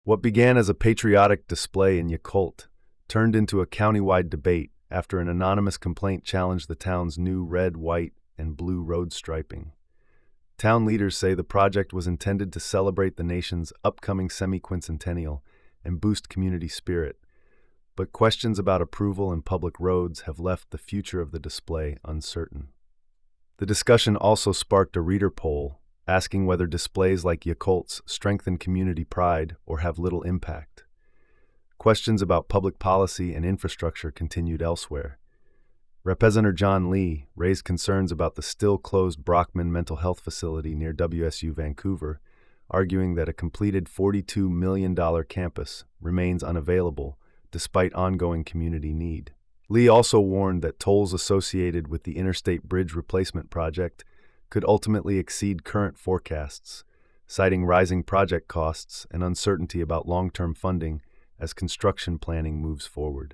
What began as a patriotic display in Yakult turned into a countywide debate after an anonymous complaint challenged the town's new red, white, and blue road striping. Town leaders say the project was intended to celebrate the nation's upcoming semi-quincentennial and boost community spirit, but questions about approval and public roads have left the future of the display uncertain. The discussion also sparked a reader poll asking whether displays like Yakult's strengthen community pride or have little impact. Questions about public policy and infrastructure continued elsewhere. Representative John Lee raised concerns about the still-closed Brockman Mental Health Facility near WSU Vancouver, arguing that a completed $42 million campus remains unavailable despite ongoing community need. Lee also warned that tolls associated with the Interstate Bridge Replacement Project could ultimately exceed current forecasts, citing rising project costs and uncertainty about long-term funding as construction planning moves forward.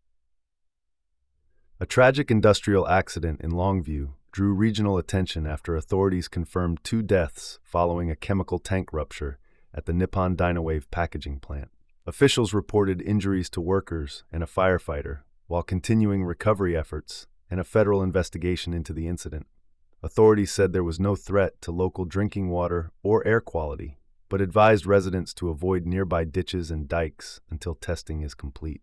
A tragic industrial accident in Longview drew regional attention after authorities confirmed 2 deaths following a chemical tank rupture at the Nippon Dynawave packaging plant. Officials reported injuries to workers and a firefighter, while continuing recovery efforts and a federal investigation into the incident. Authorities said there was no threat to local drinking water or air quality, but advised residents to avoid nearby ditches and dikes until testing is complete.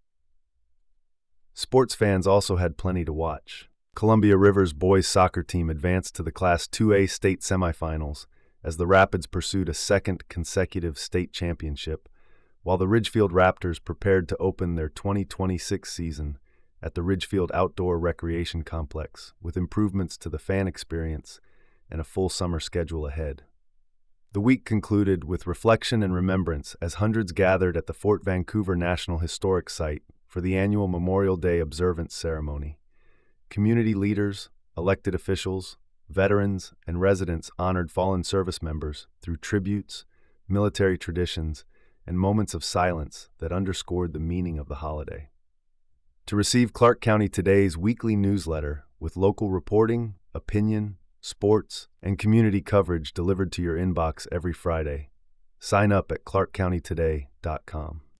Sports fans also had plenty to watch. Columbia River's boys soccer team advanced to the Class 2A state semifinals as the Rapids pursued a second consecutive state championship, while the Ridgefield Raptors prepared to open their 2026 season at the Ridgefield Outdoor Recreation Complex with improvements to the fan experience and a full summer schedule ahead. The week concluded with reflection and remembrance as hundreds gathered at the Fort Vancouver National Historic Site for the annual Memorial Day observance ceremony. Community leaders, elected officials, veterans, and residents honored fallen service members through tributes, military traditions, and moments of silence that underscored the meaning of the holiday. To receive Clark County Today's weekly newsletter with local reporting, opinion, sports, and community coverage delivered to your inbox every Friday, sign up at clarkcountytoday.com.